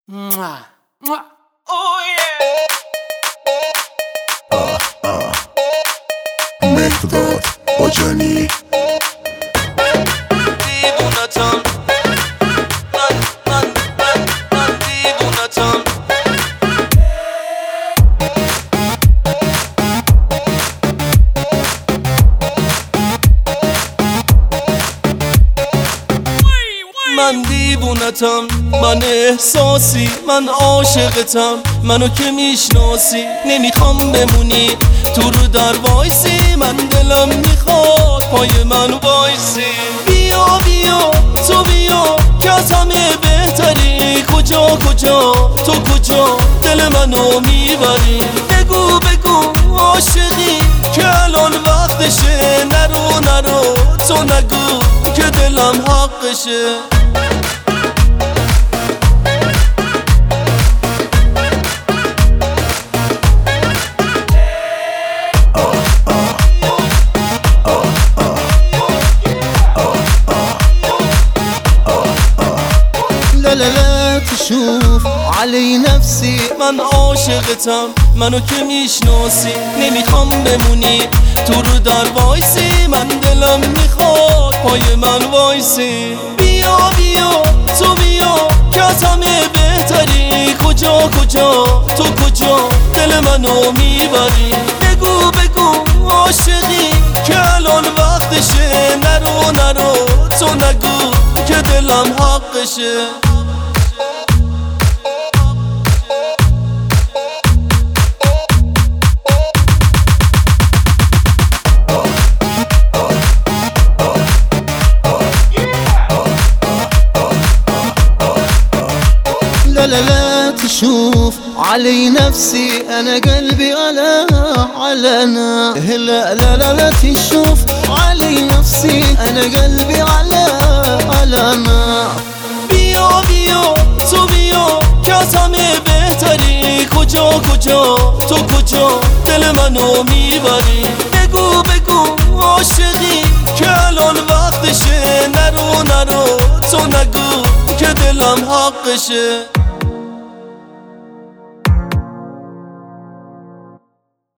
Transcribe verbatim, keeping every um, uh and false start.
Mwah. Mwah. Oh yeah. مهرداد باجانی دیوونتم من من من من دیوونتم من دیوونتم، من احساسی، من عاشقتم. منو که میشناسی نمیخوام بمونی تو رو در وایسی. من دلم میخواد پای من وایسی. بیا بیا تو بیا که از همه بهتری. کجا کجا تو کجا دل منو میبری. بگو بگو عاشقی که الان وقتشه. نرو نرو تو نگو که دلم حقشه. لا لا لا تشوف علي نفسي من عاشقتم، منو که میشناسی نمیخوام بمونی تو رو در وایسی. من دلم میخواد پای من وایسی. بیا بیا تو بیا که از همه بهتری. کجا کجا تو کجا دل منو میبری. بگو بگو عاشقی که الان وقتشه. نرو نرو تو نگو که دلم حقشه. لا لا لا تشوف علي نفسي أنا قلبي على على نار. لا لا لا لا تشوف علي نفسي أنا قلبي على على نار. بیا بیا تو بیا که از همه بهتری. کجا کجا تو کجا دل منو میبری. بگو بگو عاشقی که الان وقتشه. نرو نرو تو نگو که دلم حقشه.